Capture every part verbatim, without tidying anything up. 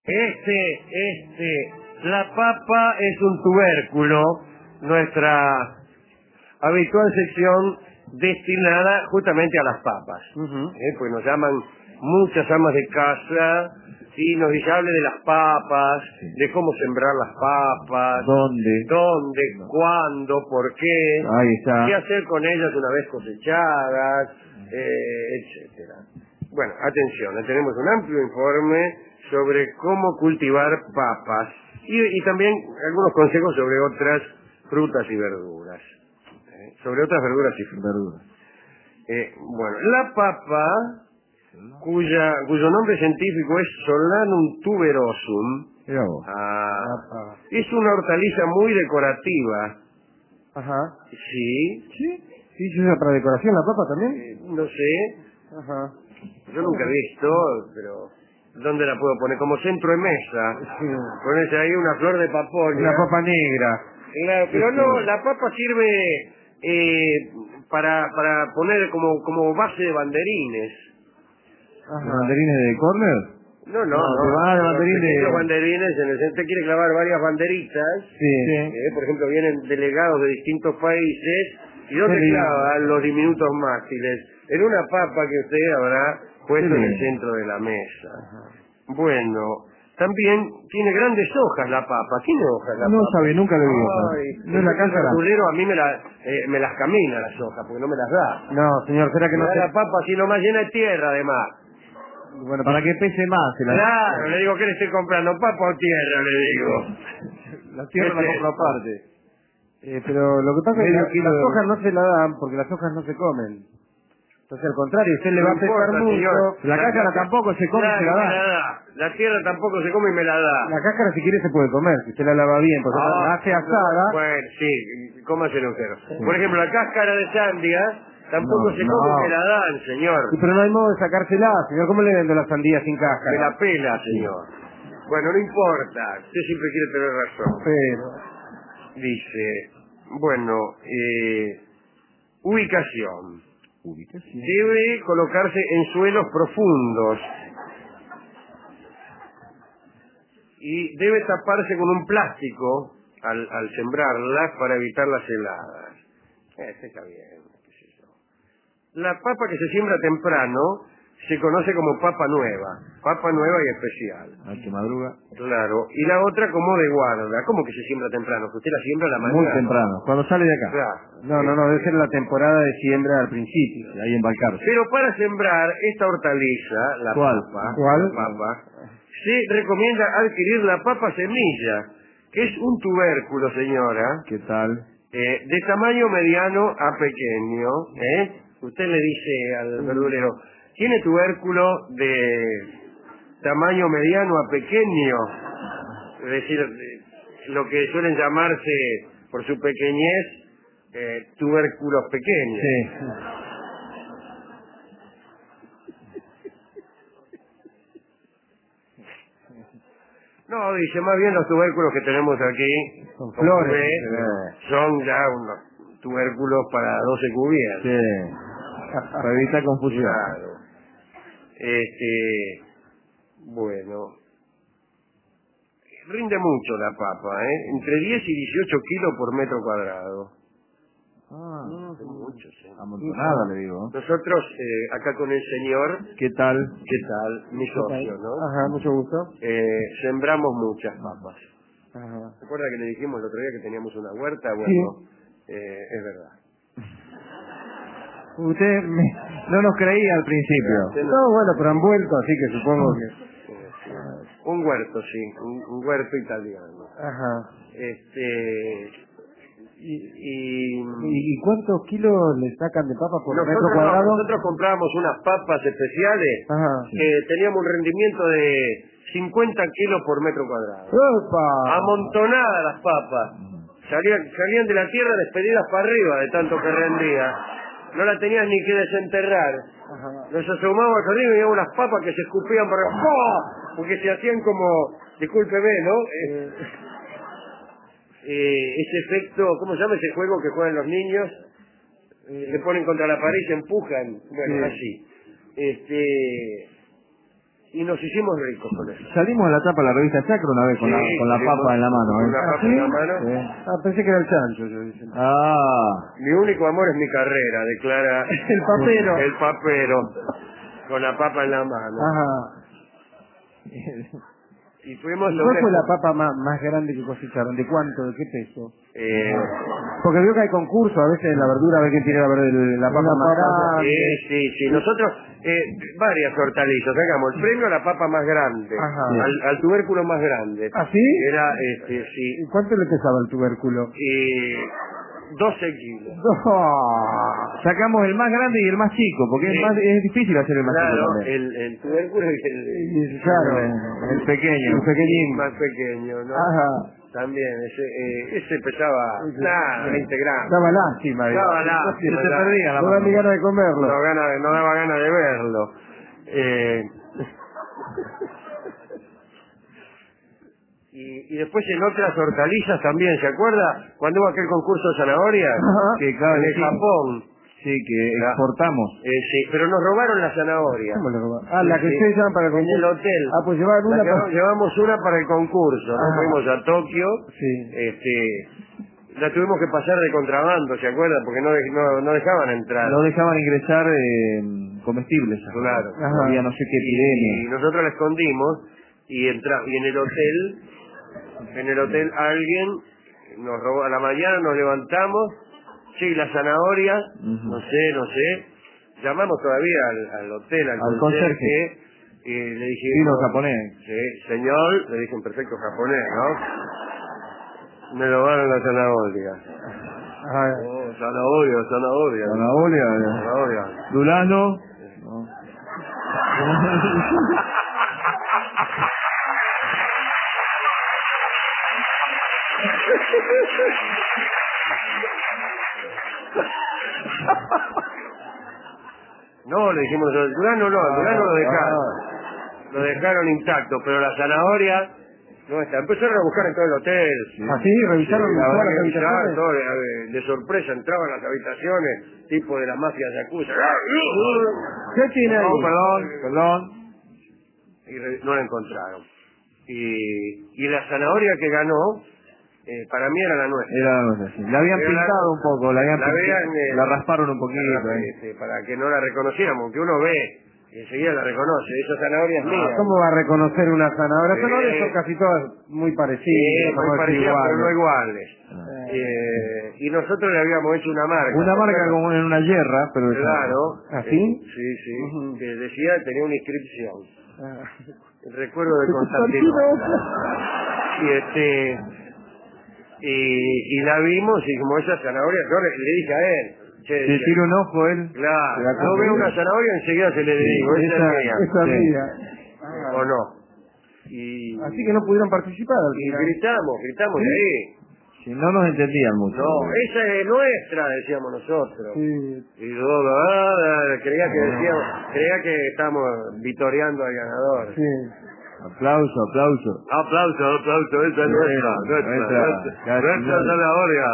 Este, este, la papa es un tubérculo, nuestra habitual sección destinada justamente a las papas. Uh-huh. ¿Eh? Pues nos llaman muchas amas de casa y nos dice, hable de las papas, sí, de cómo sembrar las papas, dónde, dónde, no, cuándo, por qué, ahí está, qué hacer con ellas una vez cosechadas, eh, etcétera. Bueno, atención, tenemos un amplio informe sobre cómo cultivar papas y, y también algunos consejos sobre otras frutas y verduras. ¿Eh? Sobre otras verduras y frutas. Verduras. Eh, bueno, la papa, cuya, cuyo nombre científico es Solanum tuberosum, ah, es una hortaliza muy decorativa. Ajá. Sí. ¿Sí? ¿Sí se usa para decoración la papa también? Eh, no sé. Ajá. Yo nunca he visto, pero ¿dónde la puedo poner? Como centro de mesa. Sí. Pones ahí una flor de paponia. Una papa negra. Claro, pero no, la papa sirve eh, para para poner como como base de banderines. Ajá. ¿Banderines de corner? No, no, no. no. Ah, de banderines. Los banderines, en el centro quiere clavar varias banderitas. Sí. Eh, por ejemplo, vienen delegados de distintos países. ¿Y dónde sí, clavan los diminutos mástiles? En una papa que usted habrá puesto sí, en el centro de la mesa. Ajá. Bueno, también tiene grandes hojas la papa. ¿Tiene hojas la no papa? No sabe, nunca lo vi. No es la casa. El verdulero a mí me, la, eh, me las camina las hojas, porque no me las da. No, señor, ¿será que me no da se... la papa así nomás llena de tierra, además. Bueno, para que pese más. La... Claro, le digo, ¿qué le estoy comprando? ¿Papa o tierra? Le digo. La tierra la compro aparte. Eh, pero lo que pasa es que la, las hojas no se la dan porque las hojas no se comen. Entonces, al contrario, usted le no va a pesar importa, mucho. Señor. La, la cáscara tampoco se come y se la da. Me la da. La tierra tampoco se come y me la da. La cáscara, si quiere, se puede comer, si usted la lava bien, porque ah, la hace asada. Bueno, sí, cómaselo usted. Sí. Por ejemplo, la cáscara de sandía tampoco no, se no. come y me la dan, señor. Sí, pero no hay modo de sacársela, señor. ¿Cómo le vendo la sandía sin cáscara? Me la pela, señor. Bueno, no importa. Usted siempre quiere tener razón. Pero... Dice, bueno, eh, ubicación. Ubicación. Debe colocarse en suelos profundos y debe taparse con un plástico al, al sembrarlas para evitar las heladas. Este está bien, qué sé yo. La papa que se siembra temprano se conoce como papa nueva, papa nueva y especial. Al que madruga. Claro, y la otra como de guarda. ¿Cómo que se siembra temprano? Que usted la siembra a la mañana. Muy temprano, cuando sale de acá. Claro. No, no, no, debe ser la temporada de siembra al principio, ahí en Balcarce. Pero para sembrar esta hortaliza, la ¿Cuál? papa, ¿Cuál? La papa, se recomienda adquirir la papa semilla, que es un tubérculo, señora. ¿Qué tal? Eh, de tamaño mediano a pequeño, ¿eh? Usted le dice al verdulero, ¿tiene tubérculo de tamaño mediano a pequeño? Es decir, lo que suelen llamarse, por su pequeñez, eh, tubérculos pequeños. Sí. No, dice, más bien los tubérculos que tenemos aquí, son flores, ve, sí, son ya unos tubérculos para doce cubiertas. Sí, para evitar confusión. Claro. Este, bueno, rinde mucho la papa, ¿eh? Entre diez y dieciocho kilos por metro cuadrado. Ah, no, es mucho, sí. Amontonada, le digo. Nosotros, eh, acá con el señor, ¿qué tal? ¿qué tal? Mi socio, ¿no? Ajá, mucho gusto. Eh, sembramos muchas papas. Ajá. ¿Se acuerda que le dijimos el otro día que teníamos una huerta? Bueno, sí. eh, es verdad. Usted me, no nos creía al principio. No, no, bueno, pero han vuelto, así que supongo que... Sí, sí. Un huerto, sí, un, un huerto italiano. Ajá. Este... ¿Y, y, ¿Y cuántos kilos le sacan de papa por nosotros, metro cuadrado? Nosotros comprábamos unas papas especiales. Ajá. Que teníamos un rendimiento de cincuenta kilos por metro cuadrado. ¡Opa! Amontonadas las papas. Salían, salían de la tierra despedidas para arriba de tanto que rendía. No la tenían ni que desenterrar. Ajá. Nos asomábamos arriba y veíamos unas papas que se escupían para ¡oh! Porque se hacían como, discúlpeme, ¿no? Eh, eh, ese efecto, ¿cómo se llama ese juego que juegan los niños? Eh, se ponen contra la pared y se empujan. Bueno, sí. Así. Este, y nos hicimos ricos con eso. Salimos a la tapa de la revista Chacra una vez con, sí, la, con la papa en la mano. Con ¿eh? la papa ¿Ah, sí? en la mano. Sí. Ah, pensé que era el chancho. Yo dije. Ah. Mi único amor es mi carrera, declara el papero. El papero, con la papa en la mano. Ajá. Y fuimos ¿Y ¿Cuál fue la papa más, más grande que cosecharon? ¿De cuánto? ¿De qué peso? Eh, Porque veo que hay concursos, a veces en la verdura, a ver quién tiene la, verdura, la papa más grande. Sí, sí, sí. Nosotros, eh, varias hortalizas, sacamos el premio a la papa más grande, al, al tubérculo más grande. ¿Ah, sí? Era, este, sí. ¿Y cuánto le pesaba el tubérculo? Y doce kilos. Oh, sacamos el más grande y el más chico, porque sí. es, más, es difícil hacer el más claro, chico también. El, el tubérculo y el, y, claro, el, el pequeño. El pequeñín. Más pequeño, ¿no? Ajá. También, ese, eh, ese pesaba nada, veinte gramos. Daba lástima. Daba lástima. Se perdía la no daba ni ganas de comerlo. No, gana, no daba ganas de verlo. Eh... Y, y después en otras hortalizas también, ¿se acuerda? Cuando hubo aquel concurso de zanahorias, que claro, en sí. Japón. Sí, que exportamos. Eh, sí, pero nos robaron la zanahoria. ¿Cómo le robaron? Ah, la que sí. ustedes llevan para el concurso. En el hotel. Ah, pues llevaron una para... para... Llevamos una para el concurso, ¿no? Fuimos a Tokio. Sí. Este... La tuvimos que pasar de contrabando, ¿se acuerda? Porque no, no, no dejaban entrar. No dejaban ingresar eh, comestibles. Claro. Había no sé qué epidemia. Y nosotros la escondimos y entra y en el hotel, en el hotel alguien nos robó a la mañana, nos levantamos, sí, la zanahoria, uh-huh. no sé, no sé, llamamos todavía al, al hotel, al, al conserje, conserje. y le dije... Sí, no, japonés. Sí, señor, le dije en perfecto japonés, ¿no? Me robaron la zanahoria. Ah, oh, zanahoria, zanahoria. Zanahoria. Zanahoria. Durazno. No. No, le dijimos, el durazno no, el durazno lo dejaron. Lo dejaron intacto, pero la zanahoria... No está. Empezaron a buscar en todo el hotel. ¿Así? ¿Ah, ¿Revisaron sí, todas las habitaciones? Todo, de, de sorpresa entraban las habitaciones, tipo de la mafia yakuza. ¿Qué tiene ahí? No, perdón, perdón. Y re, no la encontraron. Y, y la zanahoria que ganó, eh, para mí era la nuestra. Era la nuestra, sí. La habían era pintado la, un poco, la habían la, pintado, habían, eh, la rasparon un poquito. La, eh. este, para que no la reconociéramos, que uno ve... Y enseguida la reconoce, esa zanahoria es mía. ¿Cómo va a reconocer una zanahoria? Las Sí. zanahorias son casi todas muy parecidas. Sí, muy parecidas, iguales. pero no iguales. Ah. Eh, y nosotros le habíamos hecho una marca. Una marca pero, como en una yerra, pero... Claro. ¿Así? Eh, sí, sí. Uh-huh. Que decía, tenía una inscripción. Ah. El recuerdo de Constantinopla. Y este... Y, y la vimos y como esa zanahoria, yo le, le dije a él... Che, le tiro un ojo él. Claro, yo veo una zanahoria enseguida se le digo, sí, esa, esa es mía. Esa es sí. mía. Ah. O no. Y... Así que no pudieron participar. Y gritamos, gritamos ¿Sí? de ahí. Si no nos entendían mucho. No, esa es nuestra, decíamos nosotros. Sí. Y yo, ah, creía que decíamos, creía que estábamos vitoreando al ganador. Sí. Aplauso, aplauso. Aplauso, aplauso, esa es nuestra, nuestra, nuestra, nuestra zanahoria.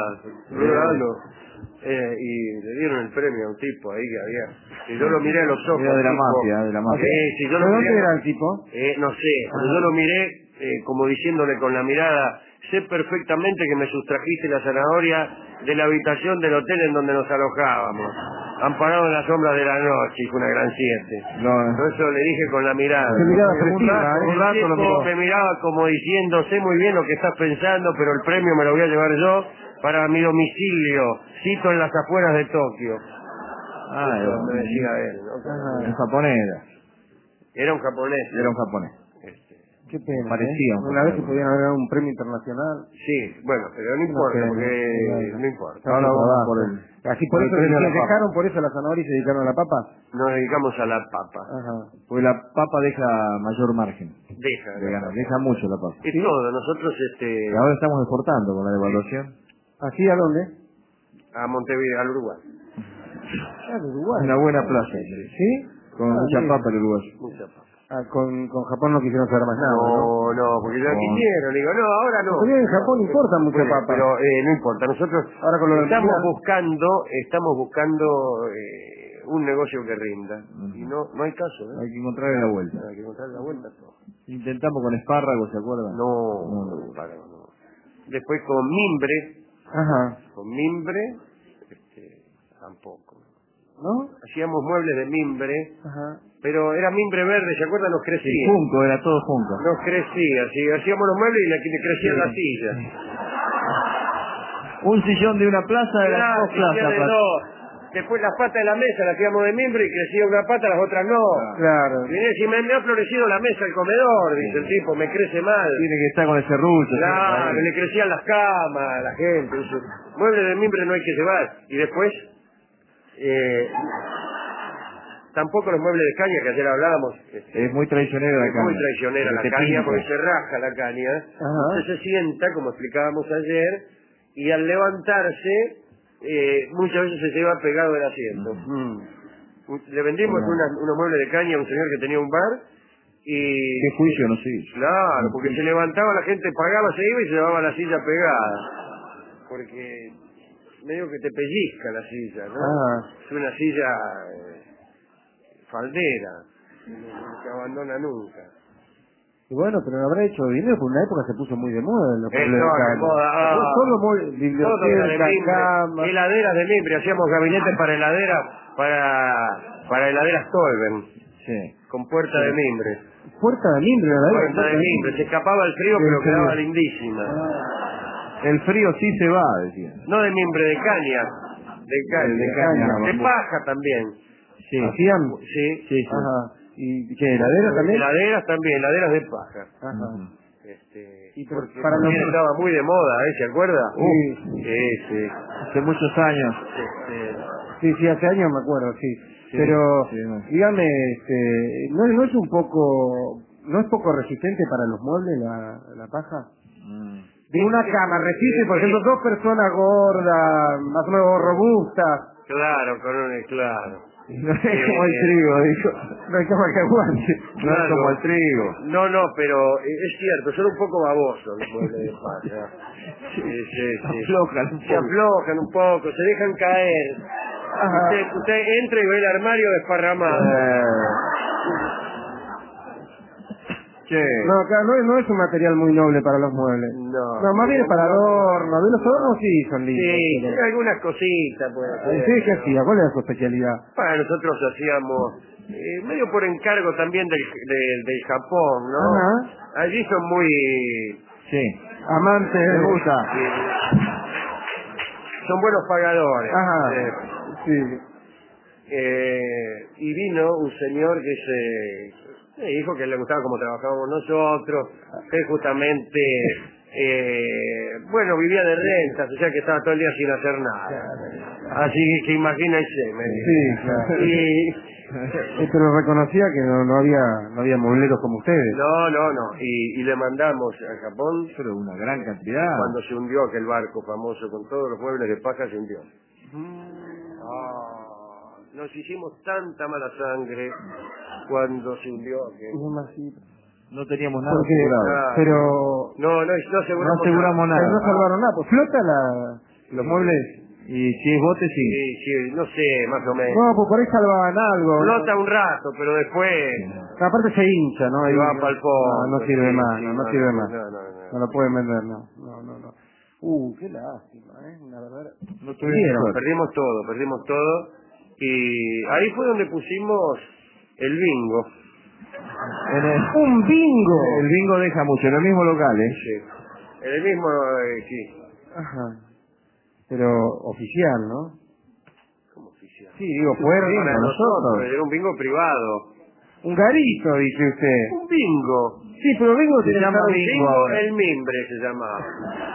Eh, y le dieron el premio a un tipo ahí que había. Y yo lo miré a los ojos. Era de la tipo, mafia, de la mafia. Eh, si yo ¿De lo dónde miré, era el tipo? Eh, no sé, pero yo lo miré eh, como diciéndole con la mirada, sé perfectamente que me sustrajiste la zanahoria de la habitación del hotel en donde nos alojábamos. Amparado en las sombras de la noche, hijo, una gran siete. No, no. Por eso le dije con la mirada. Se miraba un rato, un rato lo miró. Me miraba como diciendo, sé muy bien lo que estás pensando, pero el premio me lo voy a llevar yo para mi domicilio, cito en las afueras de Tokio. Ah, eso me decía él, ¿no? En japonés era. Era un japonés. Era un japonés. Este. Qué pena. Parecía. ¿eh? Una vez que podían haber dado un premio internacional. Sí, bueno, pero no importa, no, porque no, no importa. Ahora vamos por el... Así por, por eso se dejaron por eso la zanahoria y se dedicaron a la papa. Nos dedicamos a la papa. Ajá. Porque la papa deja mayor margen. Deja. De ganar, deja mucho la papa. Y ¿sí? Todo, nosotros este... Y ahora estamos exportando con la devaluación. Sí. ¿Así a dónde? A Montevideo, al Uruguay. Ah, de Uruguay. Una buena plaza. ¿Sí? Con ah, mucha papa el Uruguay. Mucha papa. Ah, con, con Japón no quisieron saber más nada, ¿no? No, no, porque ya no. quisieron. Digo, no, ahora no. Porque en Japón no, importa mucha bueno, papa. Pero eh, no importa. Nosotros ahora con lo estamos de buscando, estamos buscando eh, un negocio que rinda. Uh-huh. Y no no hay caso, ¿eh? Hay que encontrarle la vuelta. Hay que encontrarle la vuelta a todo. Intentamos con espárragos, ¿se acuerdan? No, no, no, espárragos no. Después con mimbre. Ajá. Con mimbre, este, tampoco. ¿No? Hacíamos muebles de mimbre. Ajá. Pero era mimbre verde, ¿se acuerdan? Nos crecía. Sí, junco, era todo junco. Nos crecía, sí. Hacíamos los muebles y le, le crecían sí. las sillas. Un sillón de una plaza de las dos plazas. De dos. Después las patas de la mesa las hacíamos de mimbre y crecía una pata, las otras no. Claro. Viene y me, me ha florecido la mesa del comedor, dice el tipo, me crece mal. Tiene que estar con el serrucho. Claro, le crecían las camas a la gente. Dice, muebles de mimbre no hay que llevar. Y después... Eh, tampoco los muebles de caña, que ayer hablábamos. Este, es muy traicionera la es caña. muy traicionera la caña pinta. Porque se raja la caña. Ajá. Usted se sienta, como explicábamos ayer, y al levantarse, eh, muchas veces se lleva pegado el asiento. Mm. Le vendimos uh-huh. una, unos muebles de caña a un señor que tenía un bar. Y ¿qué juicio no se hizo? Claro, porque se levantaba, la gente pagaba, se iba y se llevaba la silla pegada. Porque medio que te pellizca la silla, ¿no? Ah. Es una silla... Eh, faldera, no se abandona nunca. Y bueno, pero lo habrá hecho dinero, por una época se puso muy de moda. Lo que de moda. Ah, no solo muy, biblioteca, cama. Heladeras de mimbre, hacíamos gabinetes para heladeras, para, para heladeras Tolben. Sí. Con puerta sí. de mimbre. Puerta de mimbre, ¿verdad? Puerta de mimbre, se escapaba el frío, pero frío. Quedaba lindísima. Ah. El frío sí se va, decía. No de mimbre, de caña. De caña. De, de, caña, de paja también. Sí. ¿Hacían? Sí. Sí, sí. Ajá. ¿Y qué, heladeras también? Heladeras también, heladeras de paja. Ajá. Este, y porque para también estaba muy de moda, ¿eh? ¿Se acuerda? Sí. Uh, sí, sí. Hace muchos años. Este... Sí, sí, hace años me acuerdo, sí. sí Pero, sí, no. dígame, este, ¿no, ¿no es un poco, no es poco resistente para los muebles la, la paja? Mm. De una cama, resiste, por ejemplo, dos personas gordas, más o menos robustas. Claro, con un, claro. No es eh, como el trigo, dijo. No hay cama que aguante. No claro, es como el trigo. No, no, pero es cierto, son un poco babosos los muebles de paja. Sí, sí, sí. Aflojan un se aflojan un poco, se dejan caer. Usted, usted entra y ve el armario desparramado. Eh. No, acá no, no es un material muy noble para los muebles. No. No, más bien para adorno. Los adornos sí son lindos. Sí, pero... algunas cositas puede ser. Sí, ¿qué hacía? ¿Cuál era su especialidad? Bueno, nosotros hacíamos, eh, medio por encargo también del, del, del Japón, ¿no? Ajá. Allí son muy... Sí. Amantes de gusta. Sí. Son buenos pagadores. Ajá. Eh, sí. Eh, y vino un señor que se... Me dijo que le gustaba cómo trabajábamos nosotros, que justamente, eh, bueno, vivía de rentas, o sea que estaba todo el día sin hacer nada. Así que imagínense, me dijo. Sí, claro. Y, pero reconocía que no, no había no había muebleros como ustedes. No, no, no. Y, y le mandamos a Japón. Pero una gran cantidad. Cuando se hundió aquel barco famoso con todos los muebles de paja, se hundió. Ah. Nos hicimos tanta mala sangre cuando se hundió aquel. No teníamos nada Porque, asegurado. Claro. Pero no, no, no aseguramos, no aseguramos nada. nada. No salvaron nada. Pues flota la, los sí. muebles. Y si es bote, sí. Sí, sí, no sé, más o menos. No, pues por ahí salvaban algo. Flota un rato, pero después... Sí. Aparte se hincha, ¿no? Y y va para el fondo. No, no sirve sí, más, sí, no, no, no sirve no, más. No, no, no. No lo pueden vender, no. No, no, no. Uh, qué lástima, ¿eh? Una verdadera... No tuvieron. Perdimos todo, perdimos todo. Y ahí fue donde pusimos el bingo. En el... ¡Un bingo! El bingo deja mucho, en el mismo local, ¿eh? Sí. En el mismo, eh, sí. Ajá. Pero oficial, ¿no? ¿Cómo oficial? Sí, digo, fue el bingo, nosotros. nosotros. Era un bingo privado. Un garito, dice usted. Un bingo. Sí, pero bingo se llama bingo. bingo el mimbre se llamaba.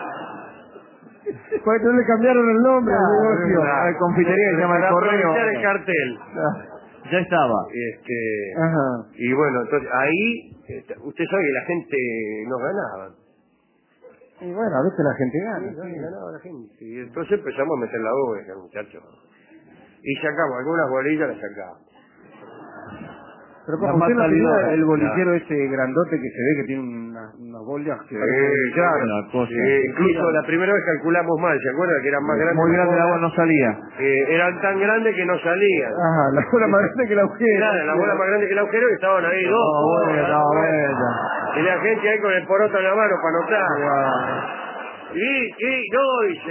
Pues no le cambiaron el nombre al ah, negocio. La confitería se llama el correo. Para el cartel. Ya estaba. Este, Ajá. Y bueno, entonces ahí, usted sabe que la gente nos ganaba. Y bueno, a veces la gente gana. Sí, sí. Ganaba la gente. Y entonces empezamos a meter la oveja, muchachos. Y sacamos algunas bolillas, las sacamos. Pero como usted no tenía el bolillero ese grandote que se ve que tiene unas una bolas que... Sí, claro. Una cosa. Sí, incluso la primera vez calculamos mal, ¿se acuerda? Que eran más grandes. Muy grande el bolas, agua no salía. eh, eran tan grandes que no salían. Ajá, la bola más grande que la agujero. Claro, la bola más grande que el agujero y estaban ahí dos. No, bolas, bueno, dando vueltas. bueno. Y la gente ahí con el poroto en la mano para anotar. Y, y, no, dice...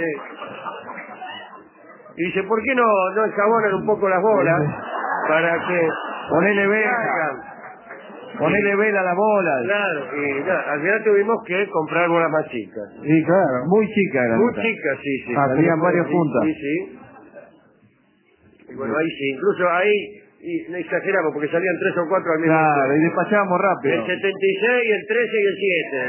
Y dice, ¿por qué no, no enjabonan un poco las bolas? Para que... Ponele vela. Ponele vela a la bola. Claro, y claro, al final tuvimos que comprar bolas más chicas. Sí, claro. Muy chica era. Muy esta. chicas, sí, sí. Ah, tenían varias Sí, puntas. Sí, sí. Y bueno, ahí sí, incluso ahí y no exageramos porque salían tres o cuatro al mismo Claro, y tiempo. despachábamos rápido. El setenta y seis, el trece y el siete.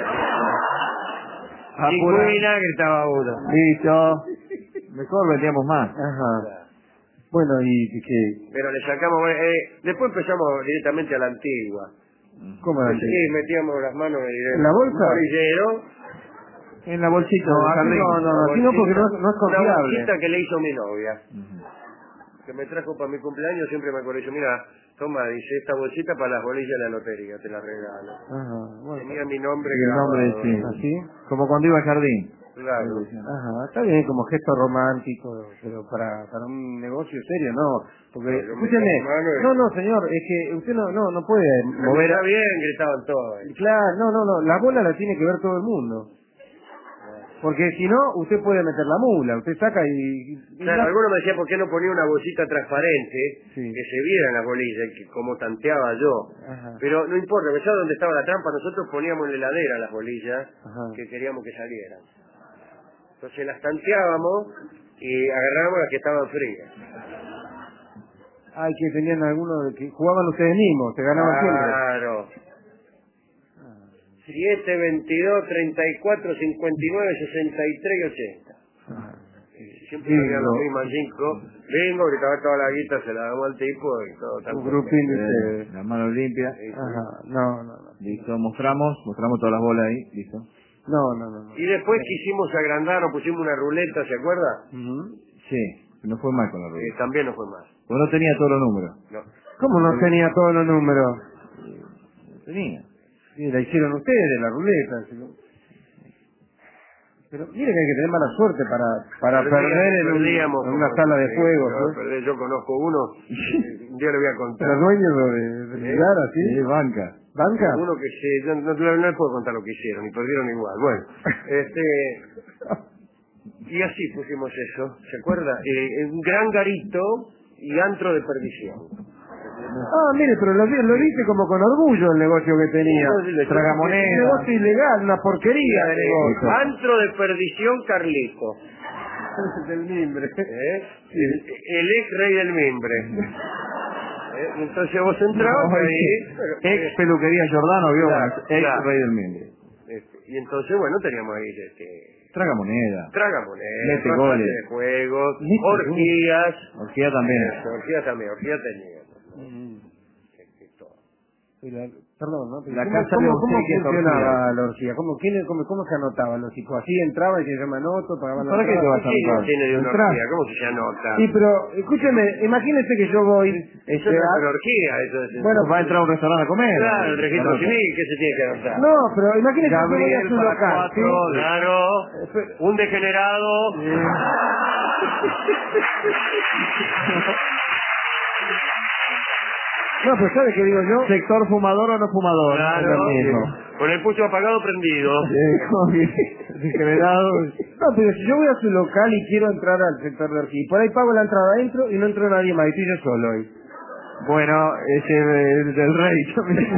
Apura. Chicuina gritaba uno. Listo. Mejor vendíamos más. Ajá. Bueno, y que... Pero le sacamos, eh, después empezamos directamente a la antigua. ¿Cómo era? Sí, metíamos las manos en el ¿En la bolsa? bolillero. En la bolsita. No, del así jardín. no, no, así no, porque no, no es Una confiable. bolsita que le hizo mi novia. Que me trajo para mi cumpleaños, siempre me acuerdo. Dice, mira, toma, dice, esta bolsita para las bolillas de la lotería, te la regalo. Ajá, bueno. Tenía mi nombre Y el nombre, grabado. sí. ¿Así? Como cuando iba al jardín. Claro. Ajá, está bien, como gesto romántico, pero para, para un negocio serio, no. Porque, No, yo me escúcheme, pongo mano y- no, no, señor, es que usted no, no, no puede mover... Está bien, gritaban todos. Claro, no, no, no, la bola la tiene que ver todo el mundo. Porque si no, usted puede meter la mula, usted saca y... y Claro, la- algunos me decían por qué no ponía una bolsita transparente Sí. que se viera en la bolilla, y que como tanteaba yo. Ajá. Pero no importa, ¿me sabe dónde estaba la trampa? Nosotros poníamos en la heladera las bolillas Ajá. que queríamos que salieran. Entonces las tanteábamos y agarrábamos las que estaban frías. Ay, que tenían algunos de que jugaban ustedes mismos, se ganaban siempre. Claro. siete, veintidós, treinta y cuatro, cincuenta y nueve, sesenta y tres y ochenta. Siempre Bingo. había los mismos cinco. Bingo, gritaba toda la guita, se la damos al tipo y todo tan Un grupín de Eh, ustedes. Las manos limpias. Sí, sí. Ajá, no, no, no. Listo, mostramos, mostramos todas las bolas ahí, listo. No, no, no. no. Y después quisimos agrandar, nos pusimos una ruleta, ¿se acuerda? Ujú. Sí, no fue mal con la Eh, rueda. también no fue más. Pues no tenía todos los números. No. ¿Cómo no tenía todos los números? No tenía. Sí, la hicieron ustedes, la ruleta. ¿sí? Pero mire que hay que tener mala suerte para, para Perdíamos, perder en, un- perdíamos en una como- sala de sí, juegos. no, ¿no? perdí, yo conozco uno, un día le voy a contar. Los dueños de, de ¿Eh? lugar así. Sí, banca. ¿Banca? Uno que se, no, no, no le puedo contar lo que hicieron, y perdieron igual. Bueno, este, y así pusimos eso, ¿se acuerda? Eh, un gran garito y antro de perdición. Ah, mire, pero lo, lo dice como con orgullo el negocio que tenía. Sí, le- Tragamoneda. Un negocio ilegal, una porquería de negocio. Antro de perdición Carlito. Del mimbre. ¿Eh? El, el ex rey del mimbre. ¿Eh? Entonces vos entrabas No, ahí. pero- ex peluquería Giordano, vio, Claro, ex claro. rey del mimbre. Este, y entonces, bueno, teníamos ahí este, Traga moneda. tragamonedas, Mete bastante goles. de juegos, Mete orgías. Orgía también. Eso, orgías también, orgías teníamos. Mm. Este, todo. Y la- Perdón, ¿no? Pero La ¿Cómo, casa cómo, de cómo obsequias funcionaba orgía. la orgía? ¿Cómo, quién, cómo, ¿Cómo se anotaba los chicos? ¿Así entraba y se llama anoto, pagaban la ¿Para qué te entrada? vas a ¿Qué no anotar? tiene de una Entrás. orgía? ¿Cómo se anota? Sí, pero escúcheme, imagínese que yo voy... Eso este, no es a- una orgía, eso es... Bueno, Va a entrar a un restaurante a comer. claro, el registro Anota. civil, ¿qué se tiene que anotar? No, pero imagínese que yo voy a Gabriel su para local, cuatro, ¿sí? Claro, un degenerado. No, pero ¿sabe qué digo yo? Sector fumador o no fumador. Claro, Es lo mismo. con el pucho apagado prendido. Eh, como que degenerado. No, pero si yo voy a su local y quiero entrar al sector de orgía, y por ahí pago la entrada adentro y no entro nadie más, y estoy yo solo ahí. Bueno, ese del, del rey también.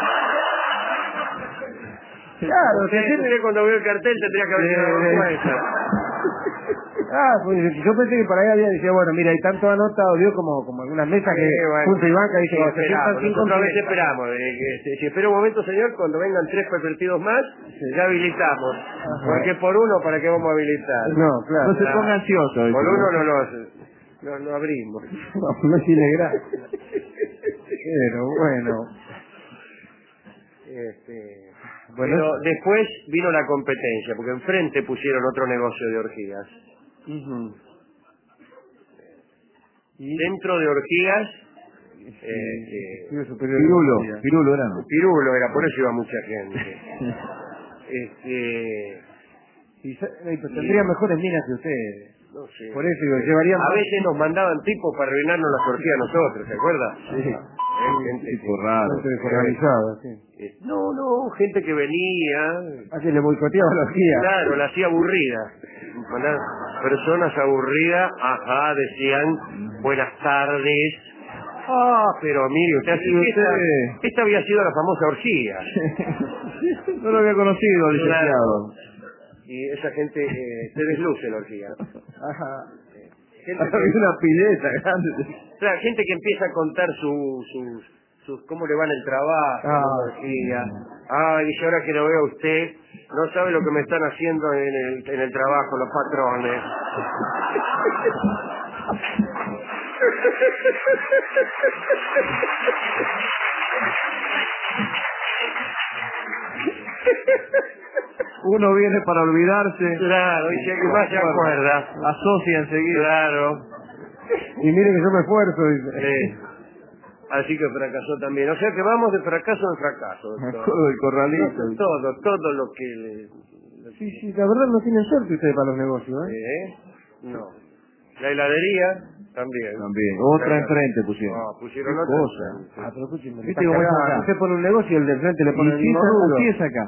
Claro, Usted, usted cuando vio el cartel tendría que haber dado Eh, cuenta. Ah, pues yo pensé que por ahí había, decía, bueno, mira, hay tanto anotado, vio como, como algunas mesas que Sí, bueno. punto y banca, dice, Sí, bueno, se sientan esperamos, cinco nosotros a veces mesas. esperamos. eh, que, si, si espera un momento, señor, cuando vengan tres pervertidos más, ya habilitamos. Porque por uno, ¿para qué vamos a habilitar? No, claro. No se ponga ansioso. Por dice. uno no nos no, no abrimos. No, no es ilegal. Pero bueno. Este, Bueno, pero después vino la competencia, porque enfrente pusieron otro negocio de orgías. ujú. Y Dentro de orgías Eh, Estudio eh, superior de Pirulo, Ingeniería. Pirulo era, ¿no? Pirulo era, por eso iba mucha gente. Este, Y, sa- y, pues, tendría mejores minas que ustedes. no sé. Por eso digo, llevarían A más- veces nos mandaban tipos para arruinarnos la tortilla a nosotros, ¿se acuerda? Sí. Eh, gente Tipo que- raro. gente desorganizada, sí. eh, no, no, gente que venía, Ah, que le boicoteaba la guía. claro, la hacía aburrida. Mandaban personas aburridas, ajá, decían, buenas tardes. Ah, pero mire, usted así Sí, que esta, usted- esta había sido la famosa orgía. No lo había conocido, licenciado. Y esa gente eh, se desluce la orgía. Ajá. Gente Había que, una pileta grande. claro, gente que empieza a contar su, sus, sus, cómo le va en el trabajo, Ah. la orgía. Ah, y ahora que lo veo a usted, no sabe lo que me están haciendo en el, en el trabajo los patrones. Uno viene para olvidarse. Claro, y si alguien más se acuerda. Asocia enseguida. Claro. Y mire que yo me esfuerzo, dice. Sí. Así que fracasó también. O sea que vamos de fracaso en fracaso. Me doctor. acuerdo del corralito. Todo, todo lo que le... lo Sí, sí, la verdad no tienen suerte ustedes para los negocios, ¿eh? ¿Eh? No. La heladería también. También. Otra enfrente pusieron. No, pusieron Qué otra. cosa. Ah, pero escúcheme, ¿Viste cómo es acá? usted pone un negocio y el de frente le pone Y el si mismo es, rubro. así es acá.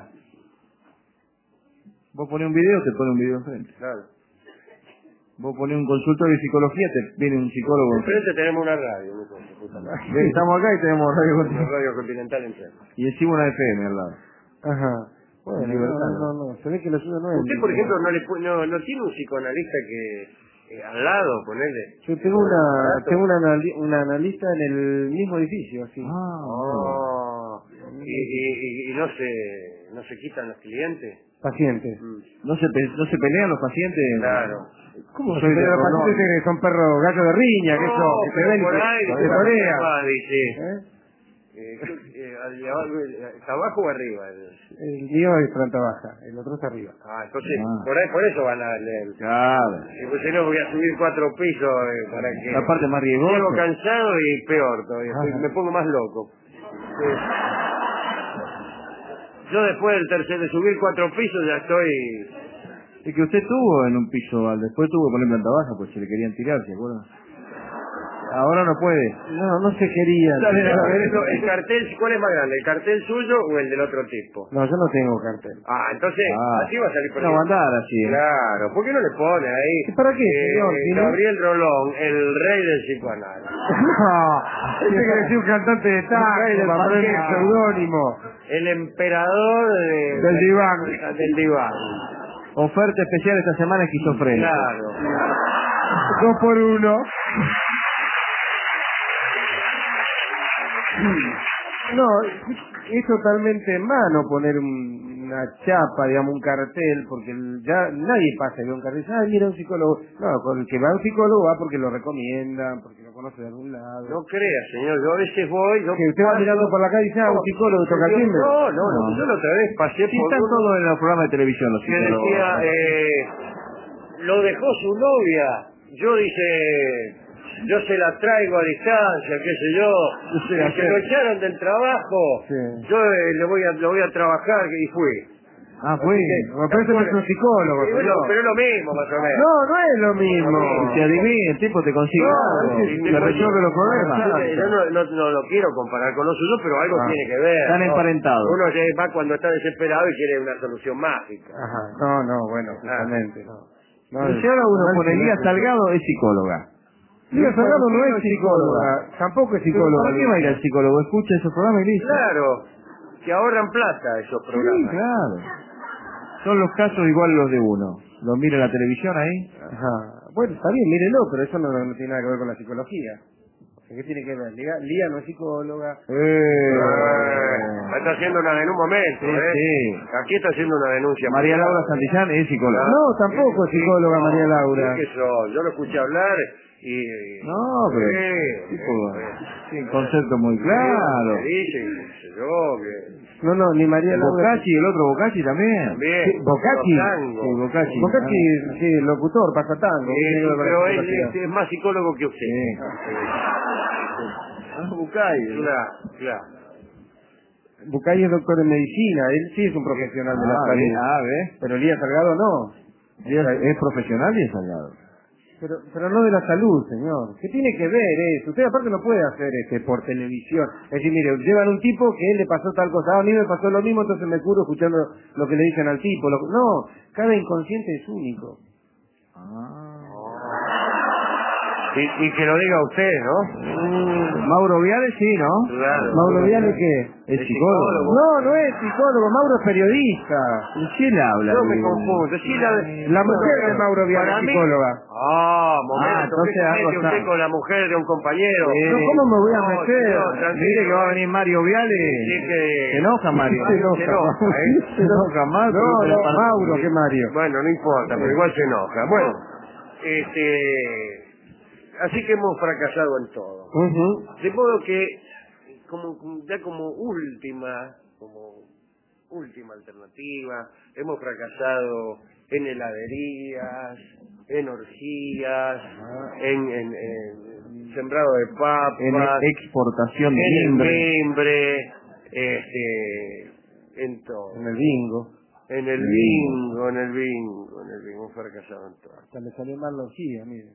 Vos ponés un video, te pone un video enfrente. Claro. Vos ponés un consultorio de psicología, te viene un psicólogo enfrente. Enfrente tenemos una radio, mi cosa, puta madre. Estamos acá y tenemos radio Una Continental. radio continental enfrente. Y encima una F M al lado. Ajá. Bueno, En libertad, no, no, no, se ve que lo suyo no es... Usted, por ejemplo, no le pu- no, no tiene un psicoanalista que eh, al lado, ponerle. Yo tengo una, tengo una, anali- una analista en el mismo edificio, así. Ah, Oh. Y, y, y, y no se no se quitan los clientes. Pacientes. Mm. ¿No se, pe- ¿No se pelean los pacientes? Claro. ¿Cómo Pero soy de los Rolón? pacientes que son perros gallos de riña, que No, son, que se pero ven, por ahí, que dice, se torean. ah, dice, ¿Eh? eh, eh, al de abajo, eh, ¿está abajo o arriba? El mío es planta baja, el otro está arriba. Ah, entonces, Ah. por ahí, por eso van a leer. Claro. Si pues yo no voy a subir cuatro pisos eh, para que... La parte más Llego riesgosa. cansado y peor todavía, estoy- Ajá. me pongo más loco. Sí. Yo después del tercer, de subir cuatro pisos ya estoy... Es que usted tuvo en un piso, al- después tuvo que poner planta baja, pues se le querían tirar, ¿se acuerdan? Ahora no puede. No, no se quería. El cartel, ¿cuál es más grande? ¿El cartel suyo o el del otro tipo? No, yo no tengo cartel. Ah, entonces, Ah. así va a salir por No va a andar así, ¿eh? Claro, ¿por qué no le pone ahí? ¿Y para qué, eh, señor? Si no- Gabriel Rolón, el rey del psicoanálisis. No, ese que decía un cantante de Rey del tango, para ponerle un parqueo. seudónimo. El emperador de- Del diván. Del diván. Oferta especial esta semana, esquizofrénica. Claro. Dos por uno. No, es totalmente en mano poner un- una chapa, digamos, un cartel, porque el- ya nadie pasa y ve un cartel y dice, ah, mira un psicólogo. No, con el que va a un psicólogo va porque lo recomiendan, porque lo conoce de algún lado. No crea, señor, yo a veces voy... Yo Que usted va mirando por la calle y dice, ah, un psicólogo toca Yo- timbre. No, no, no, No. yo la otra vez pasé Sí, por están uno todos en los programas de televisión los que psicólogos. decía, eh, lo dejó su novia. Yo dice, yo se la traigo a distancia, qué sé yo. sé Y hacer. se lo echaron del trabajo. Sí. Yo eh, le voy a, lo voy a trabajar y fui. Ah, fue. Así que- Bueno, pero ese no es un psicólogo, Sí, bueno, señor. pero es lo mismo, más o menos. No, no es lo mismo. Si te adivina, el tipo te consigue No, algo, sí, te sí, resuelve los problemas. Yo, yo no, no, no lo quiero comparar con lo suyo, pero algo Ah. tiene que ver. Están ¿no? emparentados. Uno ya va cuando está desesperado y quiere una solución mágica. Ajá, no, no, bueno, justamente, no. no Pero si ahora uno pone Lía Salgado, es psicóloga. Lía Salgado no es psicóloga, tampoco es Pero psicóloga. ¿para qué va a ir al psicólogo? Escucha esos programas y listo. Claro, que ahorran plata esos Sí, programas. claro. Son los casos igual los de uno. Lo mira en la televisión ahí. Ajá, bueno, está bien, mírelo, pero eso no, no tiene nada que ver con la psicología. ¿Qué tiene que ver? Lía, Lía no es psicóloga. Eh. Eh, está haciendo una denuncia, un momento, Sí, ¿eh? sí. Aquí está haciendo una denuncia. María Laura Santillán es psicóloga. No, tampoco es psicóloga María Laura. Sí que soy, yo lo escuché hablar y... No, pero... Sí, tipo, sí, sí, un concepto muy claro. Sí, dice, qué sé yo, que... No, no, ni María Laura. Bocacci, el otro Bocacci también. También. Sí, Bocacci. Tango. Sí, Bocacci. Bocacci, sí, locutor, pasa tango. Eh, Negro de pero la él capacidad. es, es más psicólogo que usted. Sí. Ah, Bocacci. Claro, claro. Bucay es doctor en medicina, él sí es un profesional de la Ah, salud. ¿ves? Ah, ¿ves? Pero Elías Salgado no. Es, es profesional y es Salgado. Pero, pero no de la salud, señor. ¿Qué tiene que ver eso? Usted aparte no puede hacer este por televisión. Es decir, mire, llevan un tipo que él le pasó tal cosa, a mí me pasó lo mismo, entonces me curo escuchando lo que le dicen al tipo. Lo- no, cada inconsciente es único. Ah. Y, y que lo diga usted, ¿no? Mm, Mauro Viale sí, ¿no? Claro. ¿Mauro Viale qué? Es Es psicólogo. psicólogo. No, no es psicólogo, Mauro es periodista. ¿Y quién habla? Yo me de- confundo. Sí, la, La mujer de Mauro Viale Para es mí- psicóloga. Ah, momento. Ah, entonces ¿qué se algo mete usted está- con la mujer de un compañero? Sí. No, ¿cómo me voy a No, meter? señor, tranquilo. Mire que va a venir Mario Viale. Sí, que- Se enoja Mario. Se enoja, Se enoja, ¿eh? Se enoja más. No, no, Mauro, que Mario. Bueno, no importa, pero igual se enoja. Bueno, este... Así que hemos fracasado en todo. Ujú. De modo que, como ya como última, como última alternativa, hemos fracasado en heladerías, en orgías, en, en- en sembrado de En papas, exportación de en el timbre. mimbre, este, en todo. En el bingo. En el Sí. bingo, en el bingo, en el bingo, hemos fracasado en todo. Hasta le salió mal la orgía, mire.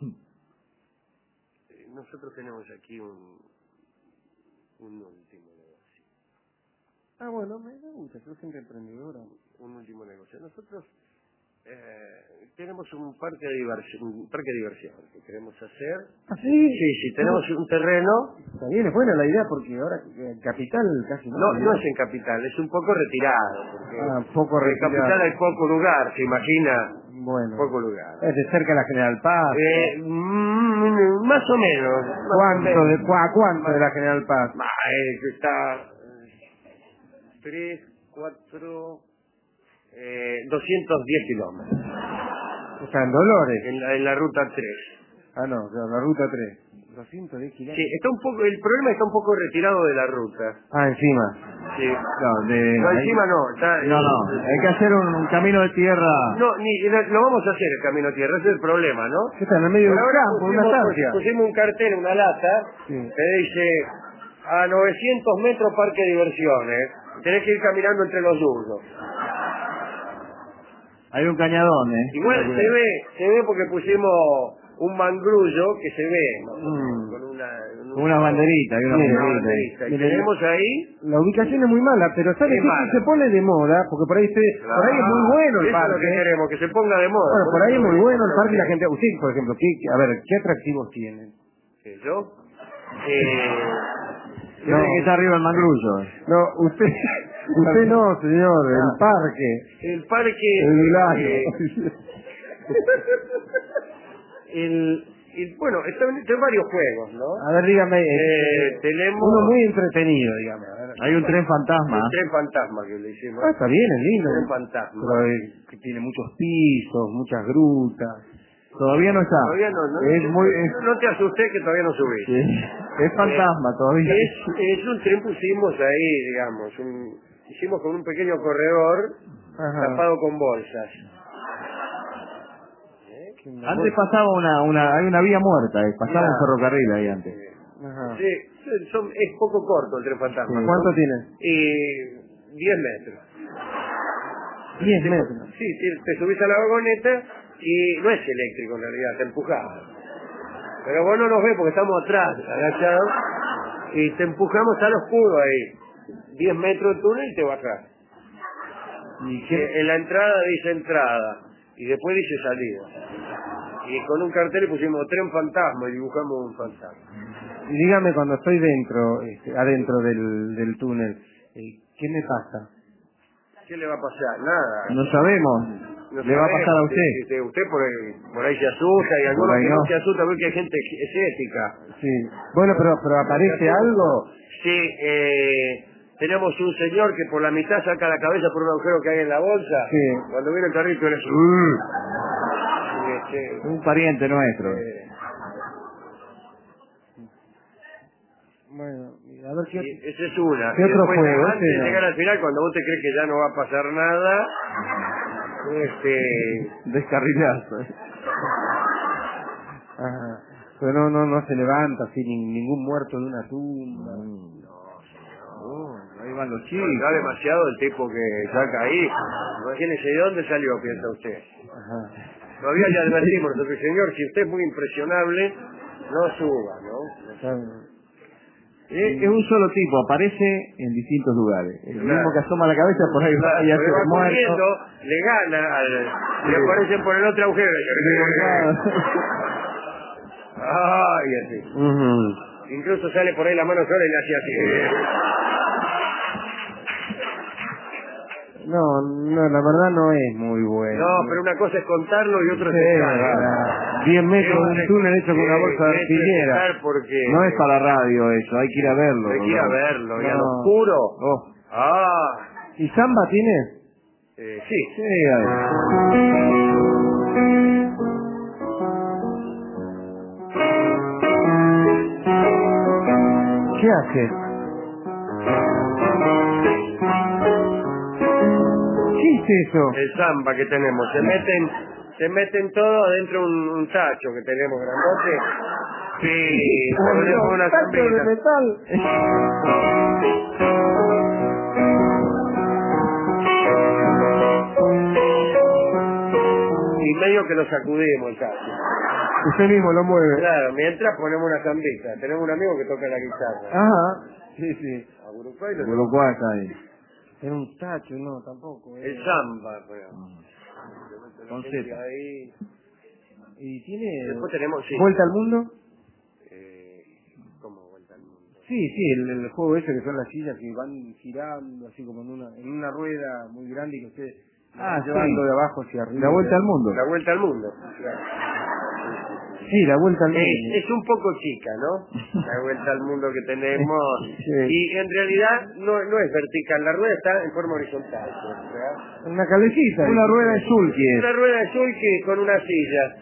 Nosotros tenemos aquí un, un último negocio. Ah, bueno, me me gusta, yo soy emprendedora. Un último negocio. Nosotros eh, tenemos un parque de diversión, un parque de diversión que queremos hacer. ¿Ah, sí? Sí, sí, tenemos un terreno. Está bien, es buena la idea porque ahora en Capital casi no. No, no es en Capital, es un poco retirado. Porque Ah, poco en retirado. Capital hay poco lugar, se imagina. Bueno. Poco lugar. Es de cerca de la General Paz. Eh, mm, más o menos. más o ¿Cuánto menos. de, cua- cuánto de la General Paz? Ah, eh, que está tres, cuatro, eh, doscientos diez kilómetros O sea, en Dolores. en la, en la ruta tres. Ah, no, claro, la ruta tres. doscientos diez kilómetros. Sí, está un poco, el problema está un poco retirado de la ruta. Ah, encima. Sí. Claro, de- No, hay- encima no. Está, No, no. Hay que hacer un, un camino de tierra. No, ni, lo, lo vamos a hacer el camino tierra, ese es el problema, ¿no? ¿Qué está en el medio Por de un ahora campo, en una pusimos, estancia? pusimos un cartel, una lata, Sí. que dice a novecientos metros parque de diversiones. Tenés que ir caminando entre los yugos. Hay un cañadón, ¿eh? Igual Ten se cuidado. ve, se ve porque pusimos un mangrullo que se ve, ¿no? Mm. Con una, un- Una banderita, hay una Mire, una banderita. banderita. Y Mire, tenemos ahí. La ubicación es muy mala, pero ¿sabe Es qué? mala. Se pone de moda, porque por ahí, se- por ahí es muy bueno el Eso es lo parque. que queremos, que se ponga de moda. Bueno, por ahí es eso muy lo bueno el queremos. parque y la gente... Usted, por ejemplo, ¿qué, a ver, ¿qué atractivos tienen? Sí, ¿yo? Eh, Tiene que estar arriba el mangrullo. No, usted, usted no, señor, el parque. el parque... El milagro. eh, el, el- bueno, están, están varios juegos, ¿no? A ver, dígame, Eh, eh, tenemos uno muy entretenido, dígame. A ver. Hay un tren fantasma. el tren fantasma que le hicimos. Ah, está bien, es lindo. El tren fantasma. Pero eh, que tiene muchos pisos, muchas grutas. Todavía no está. Todavía no, no, Es no, muy... no, es- no te asustes que todavía no subí. sí. Es fantasma todavía. Es, es un tren pusimos ahí, digamos, un, hicimos con un pequeño corredor Ajá. tapado con bolsas. Antes pasaba una, una, hay una vía muerta, eh, pasaba Claro. un ferrocarril ahí antes. Ajá. Sí, sí, son- es poco corto el tren fantasma. ¿no? ¿Cuánto tiene? Y diez metros. diez Te- metros. Sí, te, te subís a la vagoneta y no es eléctrico en realidad, te empujás. Pero vos no nos ves porque estamos atrás, agachados, y te empujamos al oscuro ahí. diez metros de túnel y te bajás. ¿Y Que en la entrada dice entrada y después dice salida. Y con un cartel le pusimos tren fantasma y dibujamos un fantasma. Y dígame cuando estoy dentro, este, adentro del, del túnel, eh, ¿qué me pasa? ¿Qué le va a pasar? Nada. No sabemos. No Le va a sabemos. pasar a usted. Sí, sí, usted por ahí, por ahí se asusta y algunos ahí que no. no. se asusta porque hay gente escéptica. Sí. Bueno, pero, pero aparece algo. Sí, eh, tenemos un señor que por la mitad saca la cabeza por un agujero que hay en la bolsa. Sí. Cuando viene el carrito le hace... Y, este, Un pariente nuestro. eh, Bueno, A ver qué... Y esa es una. ¿Qué Y otro después, juego? antes de Este, llegar al final, cuando vos te crees que ya no va a pasar nada, este... Descarrilazo. Ajá. Pero no, no, no se levanta así ni, ningún muerto de una tumba. Mm. Oh, ahí van los No, chicos. ya demasiado el tipo que saca ahí. Imagínese, ¿de dónde salió, piensa usted? Ajá. Todavía le advertimos nosotros, señor, si usted es muy impresionable, no suba, ¿no? Está- Es, es un solo tipo, aparece en distintos lugares. El Claro. mismo que asoma la cabeza por ahí va Claro, y hace porque va muerto. corriendo, le gana al... le aparecen por el otro agujero. Ay, así. Ujú. Incluso sale por ahí la mano sola y le hace así. No, no, la verdad no es muy bueno. No, pero una cosa es contarlo y otra Sí, es estar. ah, diez metros de un túnel hecho con una bolsa de artillera. Porque No es para radio eso, hay que ir a verlo. hay que ir a ¿no? verlo, y a No. lo oscuro. Oh, Ah, ¿Y Samba tiene? eh, sí. sí, ahí. ¿Qué hace? ¿Qué es eso? El samba que tenemos, se meten, se meten todo adentro de un, un tacho que tenemos grandote. Sí, ponemos una Tacho de zambita. metal. Y medio que lo sacudimos el tacho. Usted mismo lo mueve. Claro, mientras ponemos una zambita. Tenemos un amigo que toca la guitarra. Ajá. Sí, sí. A Uruguay lo Uruguay está ahí. Era un tacho, no, tampoco. eh. el samba, pero. Con La gente Z. ahí. ¿Y tiene Después tenemos, sí. vuelta al mundo? Eh, ¿Cómo vuelta al mundo? Sí, sí, el, el juego ese que son las sillas que van girando así como en una en una rueda muy grande y que usted Ah, va llevando sí. de abajo hacia arriba. La vuelta al mundo. La vuelta al mundo. Claro. Sí, la vuelta al mundo. Es, es un poco chica, ¿no? La vuelta al mundo que tenemos. Sí. Y en realidad no, no es vertical, la rueda está en forma horizontal. ¿verdad? Una calecita. Una rueda de sulky es. Una rueda de sulky con una silla.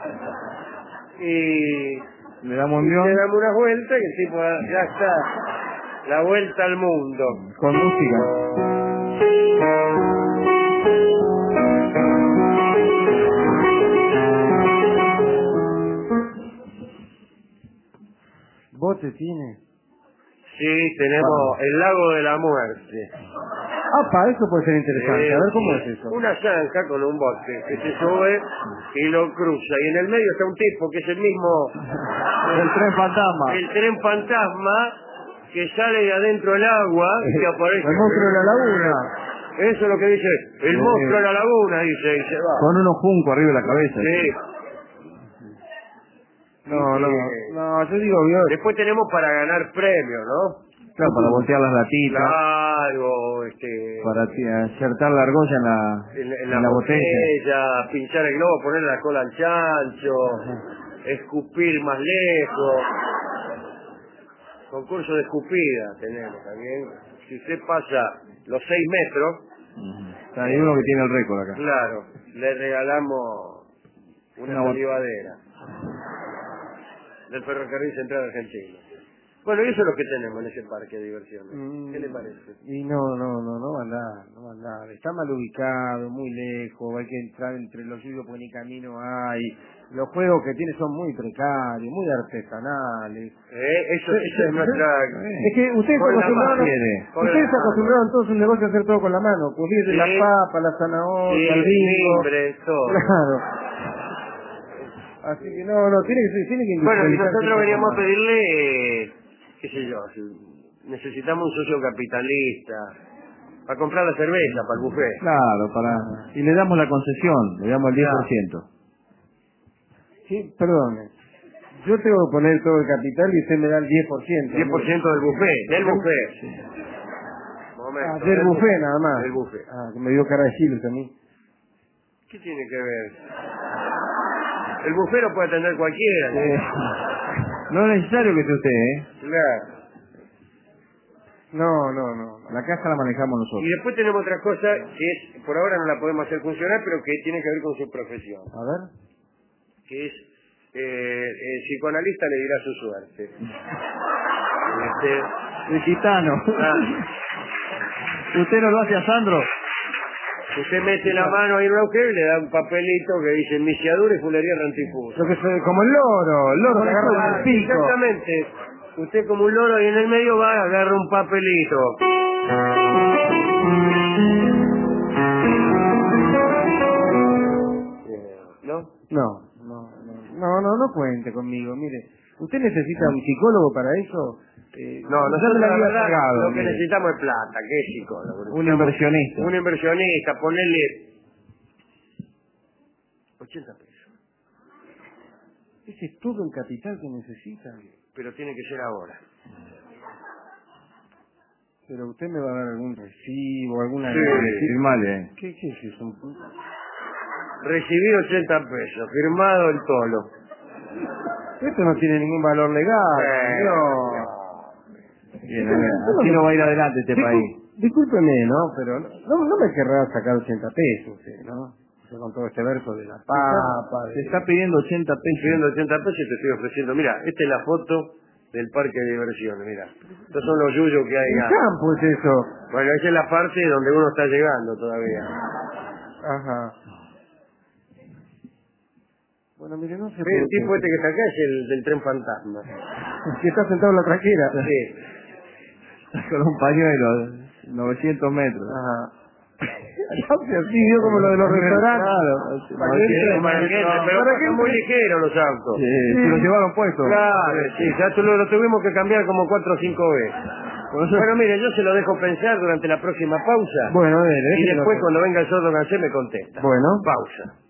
Y Le damos y envión le damos una vuelta y el tipo ya está. La vuelta al mundo. con música. ¿Bote tiene? Sí, tenemos el lago de la muerte. Ah, para eso puede ser interesante. A ver cómo es eso. Una zanja con un bote que se sube y lo cruza. Y en el medio está un tipo que es el mismo, El tren fantasma. el tren fantasma, que sale de adentro del agua y que aparece. El monstruo de la laguna. Eso es lo que dice, el Sí. monstruo de la laguna, dice, y se va. Con unos juncos arriba de la cabeza. Sí. No, no, Sí. no, yo digo, yo, Después tenemos para ganar premios, ¿no? Claro, para voltear las latitas. Claro, este... Para ti- acertar la argolla en la, en, en en la, la botella. botella, pinchar el globo, poner la cola al chancho, escupir más lejos. Concurso de escupida tenemos también. Si usted pasa los seis metros, Ujú. Hay uno que tiene el récord acá. claro, le regalamos una, Una bot- salivadera del ferrocarril central argentino. Bueno, y eso es lo que tenemos en ese parque de diversiones. Mm, ¿Qué le parece? Y no, no, no, no va a andar, no va a andar. Está mal ubicado, muy lejos, hay que entrar entre los suyos porque ni camino hay. Los juegos que tiene son muy precarios, muy artesanales. ¿Eh? Eso, eso es nuestra... Es que ustedes se Con la acostumbraron, mano, con ustedes la se mano. acostumbraron todos un negocio a hacer todo con la mano. Pulir de Sí. la papa, la zanahoria, Sí, el bingo. timbre, todo. Claro. Así que no, no, tiene que, tiene que Bueno, y industrializarse un nosotros poco veníamos a más. pedirle, eh, qué sé yo, si- necesitamos un socio capitalista para comprar la cerveza, para el buffet. Claro, para... Y le damos la concesión, le damos el diez por ciento. Sí, perdone. Yo tengo que poner todo el capital y usted me da el diez por ciento. diez por ciento del buffet, del buffet. Momento, Ah, del buffet nada más. Del buffet. Ah, que me dio cara de giles a mí. ¿Qué tiene que ver? El buffet lo puede atender cualquiera. Eh, no es necesario que sea usted, ¿eh? Claro. No, no, no. no. La caja la manejamos Y nosotros. después tenemos otra cosa que es, por ahora no la podemos hacer funcionar, pero que tiene que ver con su profesión. A ver. Que es, eh, el psicoanalista le dirá su suerte. Este, El gitano. Ah. ¿Usted no lo hace a Sandro? Usted mete la mano ahí en un agujero y le da un papelito que dice iniciadura y fulería rantifusa. Lo que se- como el loro, el loro que agarra con Ah, el pico. exactamente. Usted como un loro y en el medio va, agarra un papelito. ¿No? No, no, no, no, no, no cuente conmigo, mire. ¿Usted necesita un psicólogo para eso? Eh, No, ya nosotros me la la había verdad pagado, lo que mire. necesitamos es plata, ¿qué es psicólogo? Un inversionista. Un inversionista, ponerle ochenta pesos. Ese es todo el capital que necesita. Pero tiene que ser ahora. Pero usted me va a dar algún recibo, alguna... Sí. Firmale. ¿Qué, qué es eso? Recibí ochenta pesos, firmado el tolo. Esto no tiene ningún valor legal, Eh, señor. Bien, bien. Así no va a ir adelante este Discul- país. Discúlpeme, ¿no? Pero no, no me querrá sacar ochenta pesos usted, ¿no? O sea, con todo este verso de la papa... Se de- está pidiendo ochenta pesos. Pidiendo ochenta pesos y te estoy ofreciendo. Mira, esta es la foto del parque de diversiones, mira. Estos son los yuyos que hay ¿Qué acá. campo es eso? Bueno, esa es la parte donde uno está llegando todavía. Ajá. Bueno, mire, no sé... Ve, el tipo este que está acá es el del tren fantasma. Que está sentado en la traquera. Sí. Con un pañuelo, novecientos metros. Ajá. Así, vio como lo de los restaurantes. Claro. ¿Para qué entra? Para que entre, pero ¿Para qué son muy entre? ligeros los autos. Sí, se lo llevaron puesto. Claro, sí, ya tú lo, lo tuvimos que cambiar como cuatro o cinco veces. Por eso- Bueno, mire, yo se lo dejo pensar durante la próxima pausa. Bueno, dele, y déjelo después hacer. cuando venga el sordo Gansé me contesta. Bueno. Pausa.